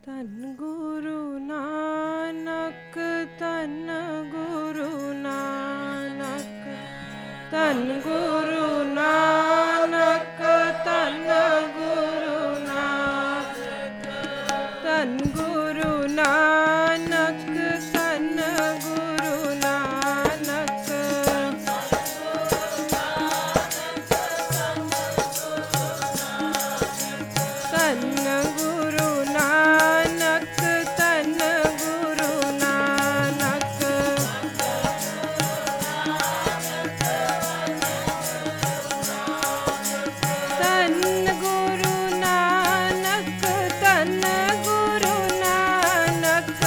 ਧੰਨ ਗੁਰੂ ਨਾਨਕ ਧੰਨ ਗੁਰੂ ਨਾਨਕ ਧੰਨ ਗੁਰੂ ਨਾਨਕ ਧੰਨ ਗੁਰੂ ਨਾਨਕ ਧੰਨ ਗੁਰੂ ਨਾਨਕ ਧੰਨ ਗੁਰੂ ਨਾਨਕ ਧੰਨ ਗੁਰੂ ਨਾਨਕ ਧੰਨ ਗੁਰੂ ਨਾਨਕ ਧੰਨ ਗੁਰੂ ਨਾਨਕ ਧੰਨ ਗੁਰੂ ਨਾਨਕ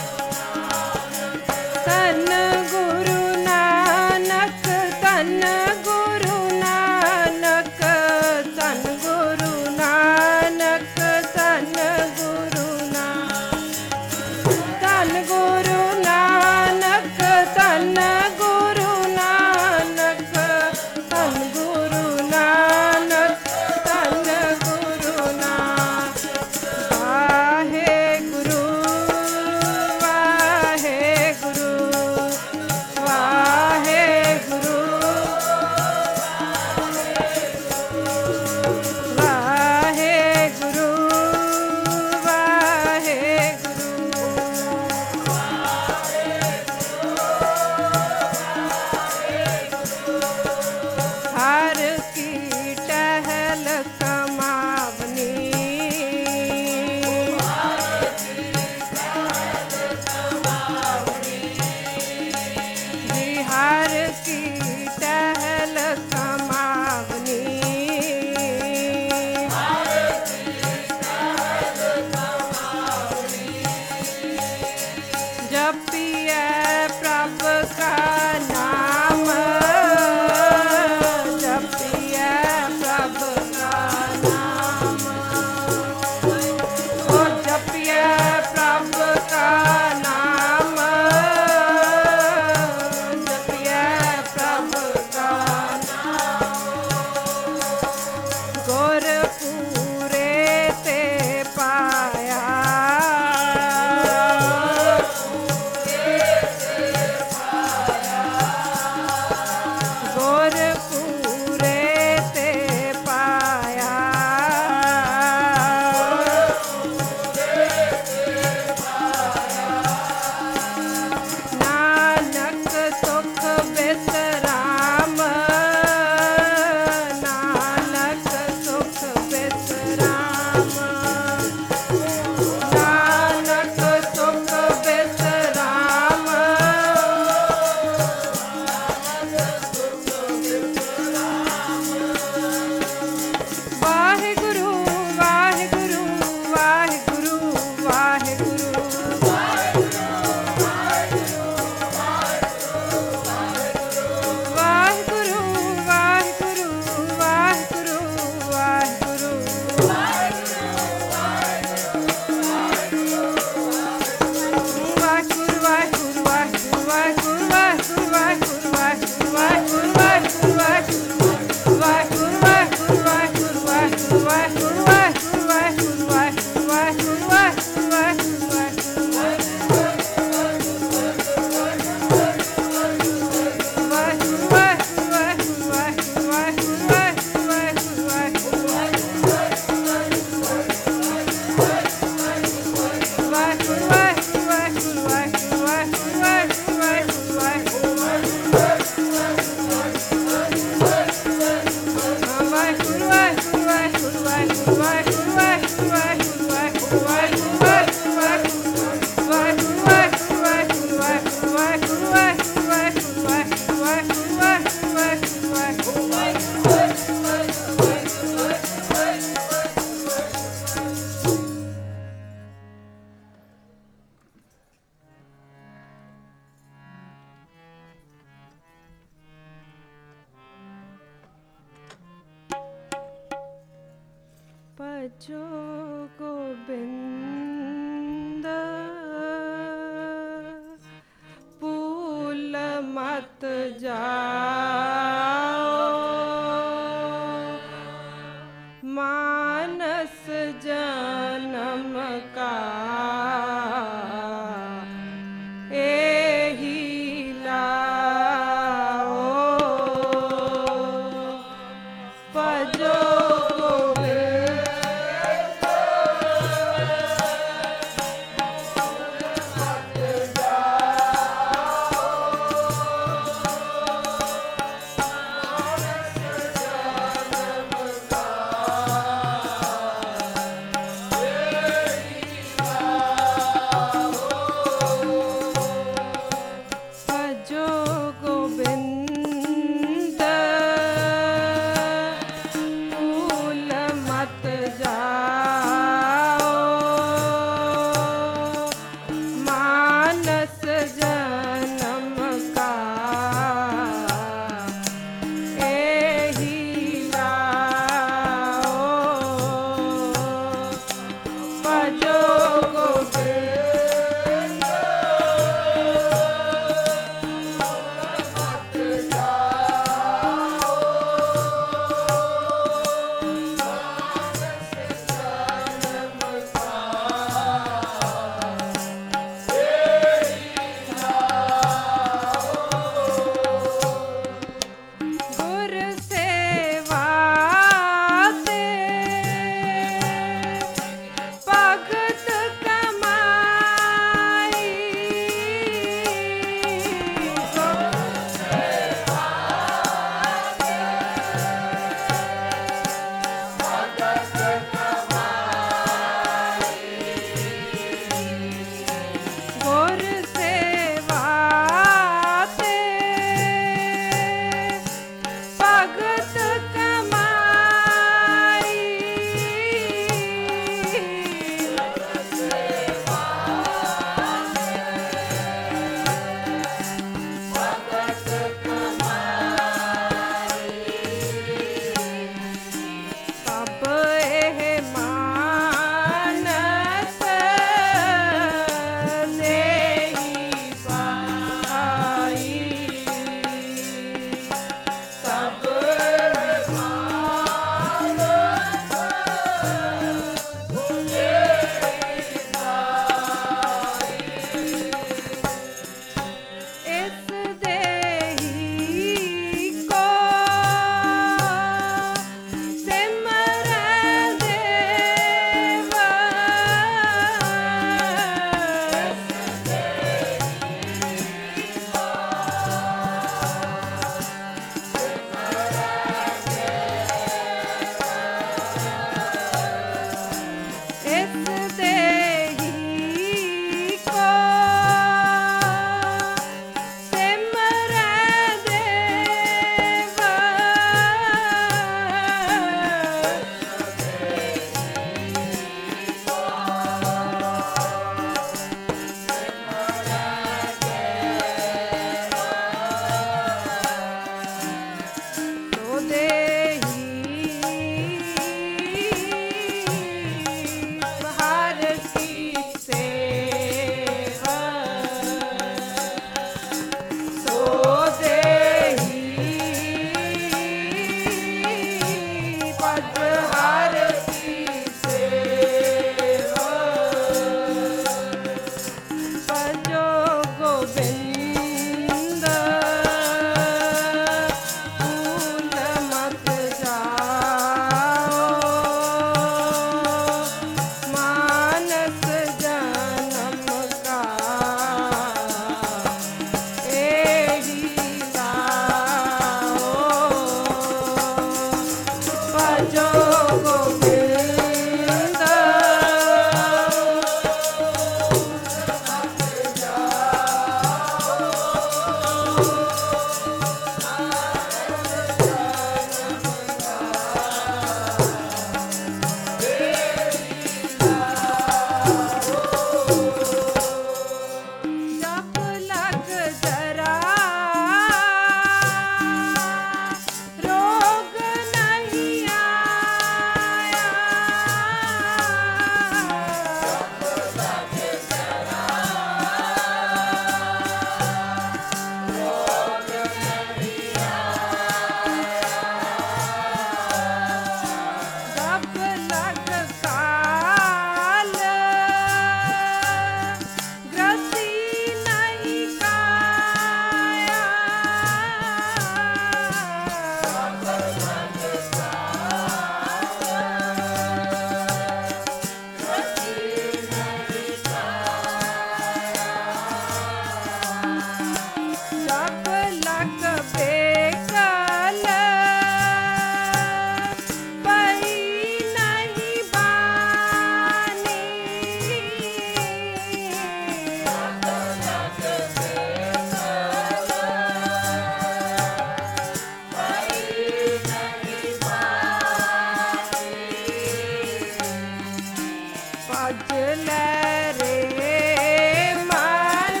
ਭਜ ਲੈ ਰੇ ਮਨ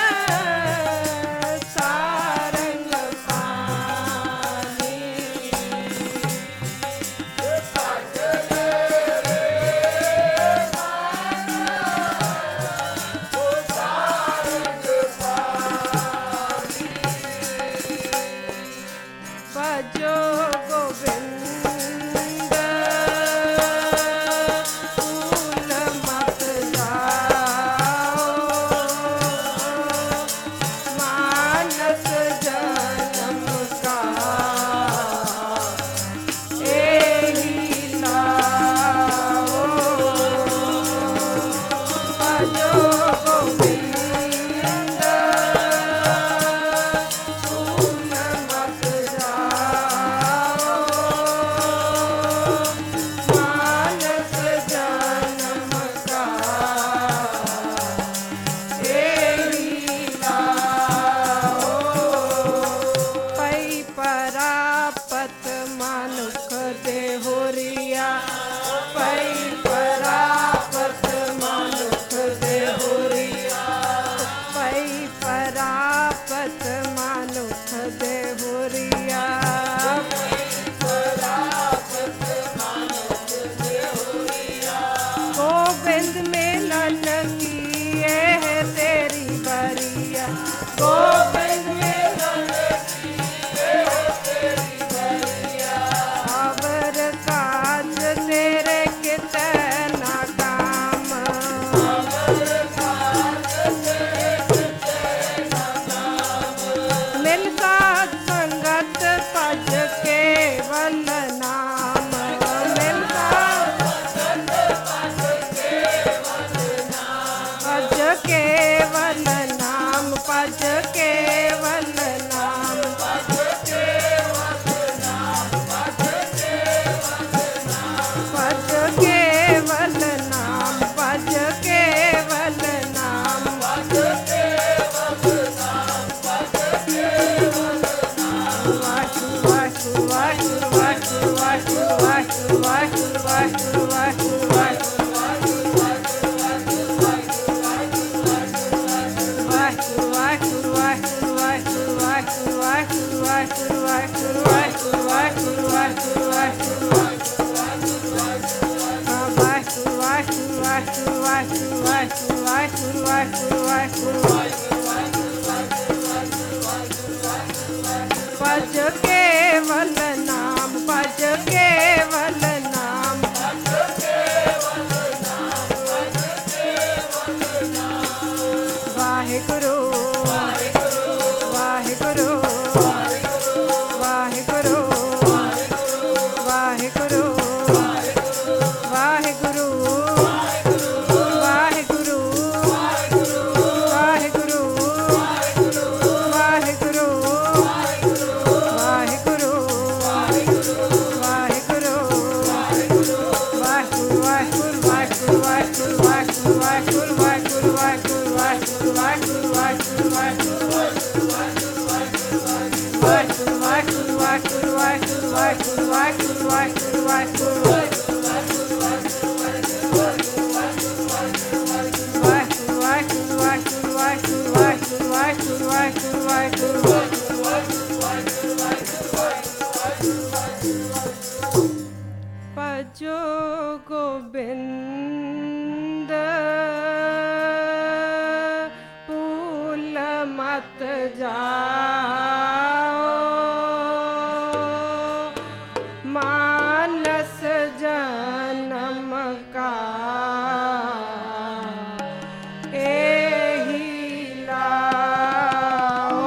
ਸਾਰੰਗ ਪਾਣੀ। ਭਜੋ ਗੋਬਿੰਦ ਭੂਲ ਮਤ ਜਾਓ, ਮਾਨਸ ਜਨਮ ਕਾ ਏਹੀ ਲਾਓ। ਭਜੋ ਗੋਬਿੰਦ ਭੂਲ ਮਤ ਜਾਓ, ਮਾਨਸ ਜਨਮ ਕਾ ਏਹੀ ਲਾਓ। ਪਈ ਪਰਾਪਤ ਮਨੁੱਖ ਦੇ ਹੋਰੀਆ, ਪਈ ਪਰਾਪਤ ਮਨੁੱਖ ਦੇ ਹੋਰੀਆ, ਪਈ ਪਰਾਪਤ ਮਨੁੱਖ ਦੇ ਹੋਰੀਆ। ਗੋਬਿੰਦ ਮਿਲਨ ਕੀ ਇਹ ਤੇਰੀ ਬਰੀਆ, ਗੋਬਿੰਦ ਮਿਲਨ ਕੀ ਇਹ ਤੇਰੀ ਬਰੀਆ। ਅਵਰ ਕਾਜ ਤੇਰੇ ਕਿਤੇ ਨਾ ਕਾਮ, ਅਵਰ ਕਾਜ ਤੇਰੇ ਕਿਤੇ ਨਾ ਕਾਮ। ਮਿਲ ਸਾਧ ਸੰਗਤ ਭਜ ਕੇਵਲ ਨਾਮ, ਮਿਲ ਸਾਧ ਭਜ ਕੇਵਲ ਨਾਮ, ਭਜ ਕੇਵਲ ਨਾਮ, ਭਜ ਕੇਵਲ ਨਾਮ, ਭਜ ਕੇਵਲ ਨਾਮ, ਭਜ ਕੇਵਲ ਨਾਮ, ਭਜ ਕੇਵਲ ਨਾਮ, ਭਜ ਕੇਵਲ ਨਾਮ। ਵਾਹਿਗੁਰੂ ਵਾਹਿਗੁਰੂ ਵਾਹਿਗੁਰੂ ਵਾਹਿਗੁਰੂ ਵਾਹਿਗੁਰੂ ਵਾਹਿਗੁਰੂ ਵਾਹਿਗੁਰੂ ਭਜ ਕੇਵਲ ਨਾਮ, ਭਜ ਕੇਵਲ ਨਾਮ, ਭਜ ਕੇਵਲ ਨਾਮ, ਭਜ ਕੇਵਲ ਨਾਮ। ਵਾਹਿਗੁਰੂ ਵਾਹਿਗੁਰੂ ਵਾਹਿਗੁਰੂ ਵਾਹਿਗੁਰੂ ਵਾਹਿਗੁਰੂ ਵਾਹਿਗੁਰੂ ਵਾਹਿਗੁਰੂ ਵਾਹਿਗੁਰੂ ਭਜੋ ਗੋਬਿੰਦ ਭੂਲ ਮਤ ਜਾਓ, ਮਾਨਸ ਜਨਮ ਕਾ ਏਹੀ ਲਾਓ।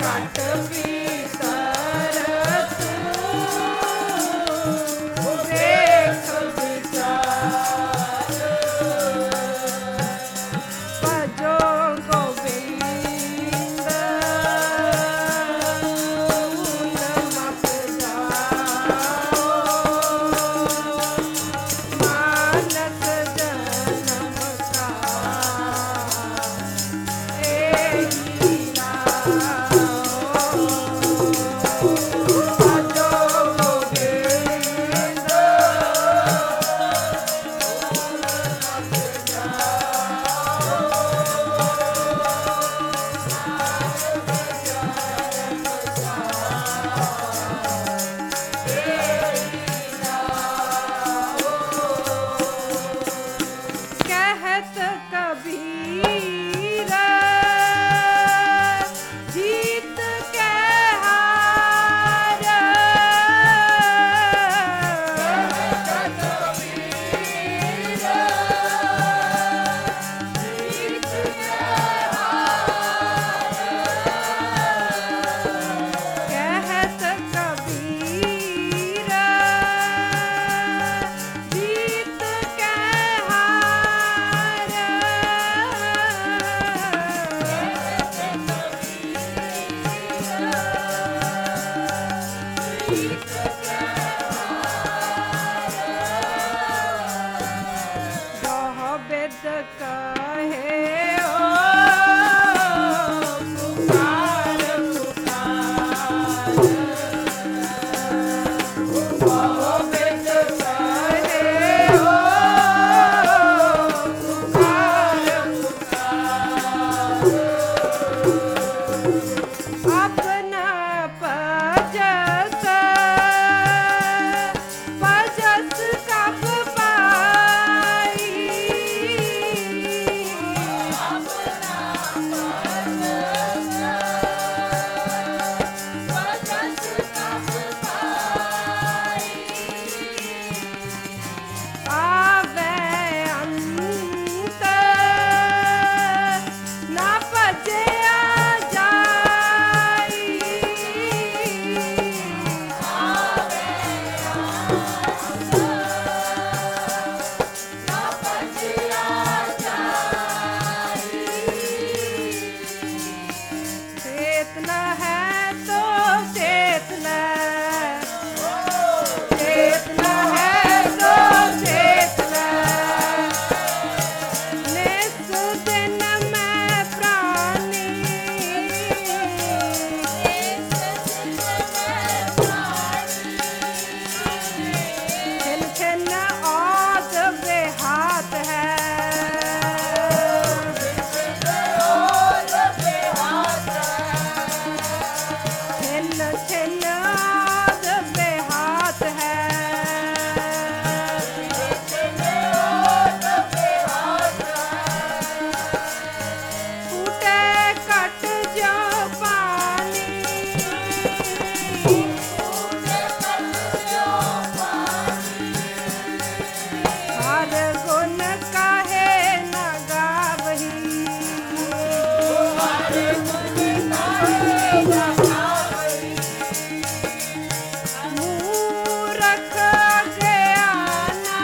घट भीतर तू देख विचार भजो गोविंद भूल मत जाओ मानस जन्म का एही भजो गोविंद कहत कबीर जीत के हार कहत कबीर जीत के हार कहत कबीर जीत के बेद कहे ओ पुकार पुकार बेद कहे ओ पुकार अपना पजस पजस कब पाई अपना पजस कब पाई आवे अंत ना पजे आ जाई आवे अंत ना पजे आ जाई चेतना है तो चेतना चेतना है तो चेतना निस दिन मैं प्राणी निस दिन मैं प्राणी छिन छिन औध बेहात है छिन छिन औध बेहात है फूटे कट जो पानी हर गुण काहे न गावही मूरख अज्ञाना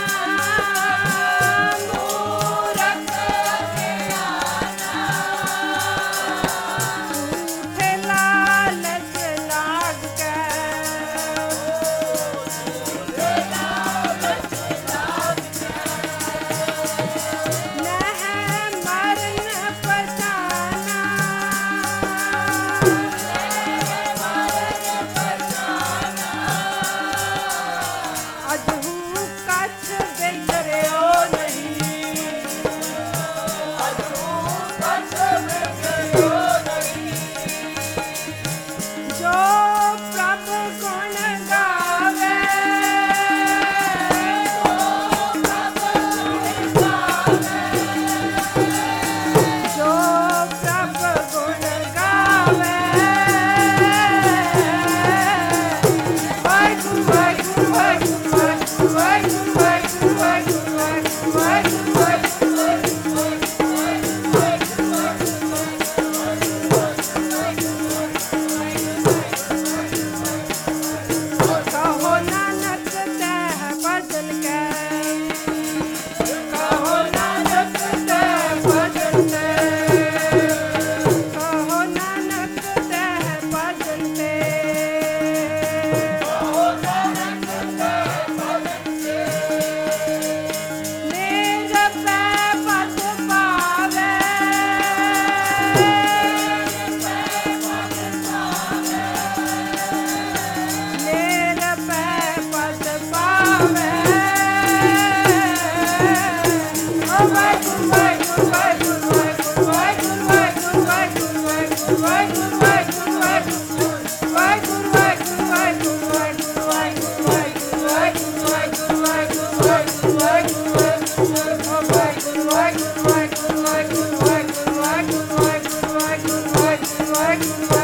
मूरख अज्ञाना झूठे लालच लाग के नह मरण पहचाना अजहू कछ बिगड़ियो नहीं अजहू कछ बिगड़ियो नहीं जो प्रभ गुण गावे जो प्रभ गुण गावे जो प्रभ गुण गावे वाहिगुरु वाहिगुरु वाहिगुरु वाहिगुरु वाहिगुरु वाहिगुरु वाहिगुरु वाहिगुरु वाहिगुरु वाहिगुरु वाहिगुरु वाहिगुरु वाहिगुरु वाहिगुरु वाहिगुरु वाहेगुरु